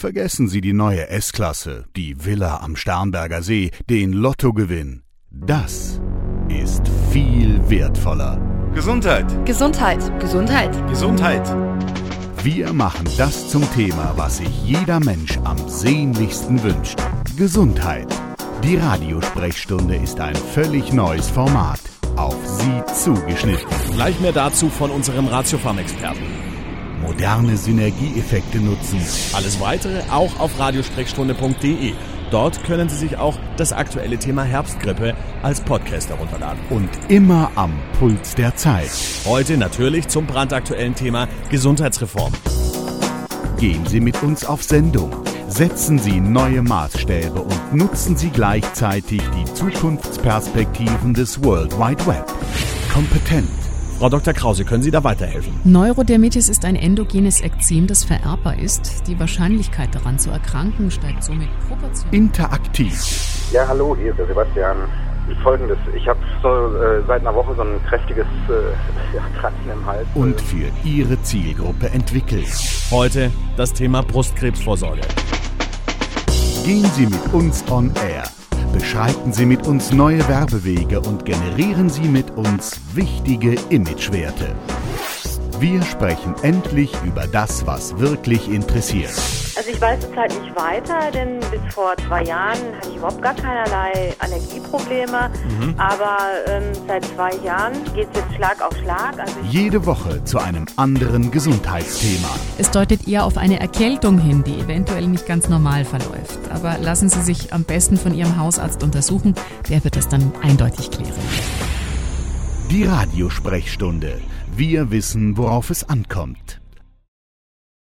Vergessen Sie die neue S-Klasse, die Villa am Starnberger See, den Lottogewinn. Das ist viel wertvoller. Gesundheit. Gesundheit. Gesundheit. Gesundheit. Wir machen das zum Thema, was sich jeder Mensch am sehnlichsten wünscht. Gesundheit. Die Radiosprechstunde ist ein völlig neues Format. Auf Sie zugeschnitten. Gleich mehr dazu von unserem Ratiofarm-Experten. Moderne Synergieeffekte nutzen. Alles Weitere auch auf radiosprechstunde.de. Dort können Sie sich auch das aktuelle Thema Herbstgrippe als Podcast herunterladen. Und immer am Puls der Zeit. Heute natürlich zum brandaktuellen Thema Gesundheitsreform. Gehen Sie mit uns auf Sendung. Setzen Sie neue Maßstäbe und nutzen Sie gleichzeitig die Zukunftsperspektiven des World Wide Web. Kompetent. Frau Dr. Krause, können Sie da weiterhelfen? Neurodermitis ist ein endogenes Ekzem, das vererbbar ist. Die Wahrscheinlichkeit daran zu erkranken steigt somit proportional. Interaktiv. Ja, hallo, hier ist der Sebastian. Folgendes, ich habe seit einer Woche so ein kräftiges Kratzen im Hals. Und für Ihre Zielgruppe entwickelt. Heute das Thema Brustkrebsvorsorge. Gehen Sie mit uns on air. Beschreiten Sie mit uns neue Werbewege und generieren Sie mit uns wichtige Imagewerte. Wir sprechen endlich über das, was wirklich interessiert. Also ich weiß zurzeit nicht weiter, denn bis vor 2 Jahren hatte ich überhaupt gar keinerlei Allergieprobleme. Aber seit 2 Jahren geht es jetzt Schlag auf Schlag. Also Jede Woche zu einem anderen Gesundheitsthema. Es deutet eher auf eine Erkältung hin, die eventuell nicht ganz normal verläuft. Aber lassen Sie sich am besten von Ihrem Hausarzt untersuchen. Der wird das dann eindeutig klären. Die Radiosprechstunde. Wir wissen, worauf es ankommt.